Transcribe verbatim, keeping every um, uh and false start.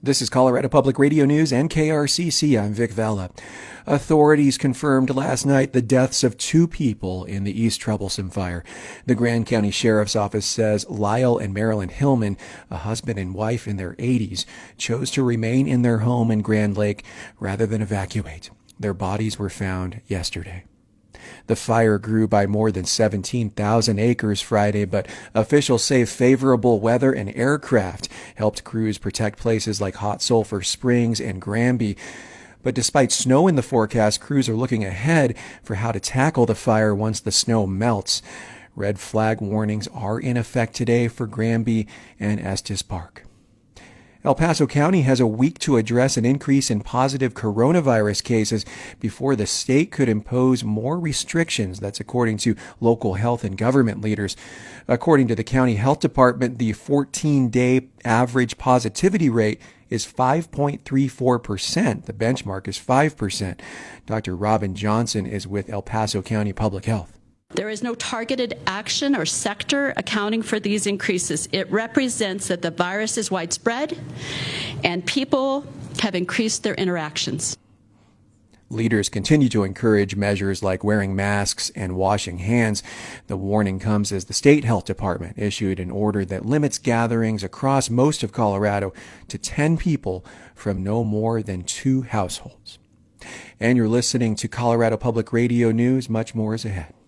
This is Colorado Public Radio News and K R C C. I'm Vic Vela. Authorities confirmed last night the deaths of two people in the East Troublesome fire. The Grand County Sheriff's Office says Lyle and Marilyn Hillman, a husband and wife in their eighties, chose to remain in their home in Grand Lake rather than evacuate. Their bodies were found yesterday. The fire grew by more than seventeen thousand acres Friday, but officials say favorable weather and aircraft helped crews protect places like Hot Sulphur Springs and Granby. But despite snow in the forecast, crews are looking ahead for how to tackle the fire once the snow melts. Red flag warnings are in effect today for Granby and Estes Park. El Paso County has a week to address an increase in positive coronavirus cases before the state could impose more restrictions. That's according to local health and government leaders. According to the county health department, the fourteen-day average positivity rate is five point three four percent. The benchmark is five percent. Doctor Robin Johnson is with El Paso County Public Health. There is no targeted action or sector accounting for these increases. It represents that the virus is widespread and people have increased their interactions. Leaders continue to encourage measures like wearing masks and washing hands. The warning comes as the state health department issued an order that limits gatherings across most of Colorado to ten people from no more than two households. And you're listening to Colorado Public Radio News. Much more is ahead.